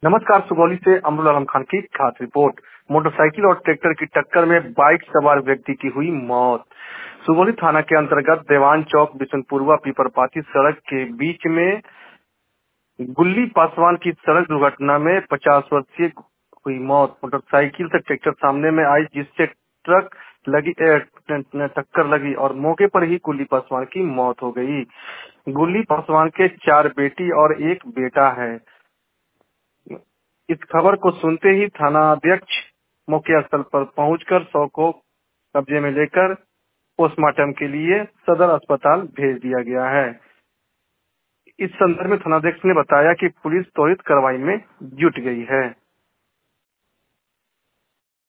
नमस्कार। सुगौली से अमरुल आलम खान की खास रिपोर्ट। मोटरसाइकिल और ट्रैक्टर की टक्कर में बाइक सवार व्यक्ति की हुई मौत। सुगौली थाना के अंतर्गत देवान चौक बिशनपुरवा पीपरपाती सड़क के बीच में गुल्ली पासवान की सड़क दुर्घटना में 50 वर्षीय हुई मौत। मोटरसाइकिल से ट्रैक्टर सामने में आई, जिससे ट्रक लगी टक्कर लगी और मौके पर ही गुल्ली पासवान की मौत हो गई। गुल्ली पासवान के 4 बेटी और 1 बेटा है। इस खबर को सुनते ही थाना अध्यक्ष मौके स्थल पर पहुंचकर शव को कब्जे में लेकर पोस्टमार्टम के लिए सदर अस्पताल भेज दिया गया है। इस संदर्भ में थानाध्यक्ष ने बताया कि पुलिस त्वरित कार्रवाई में जुट गई है।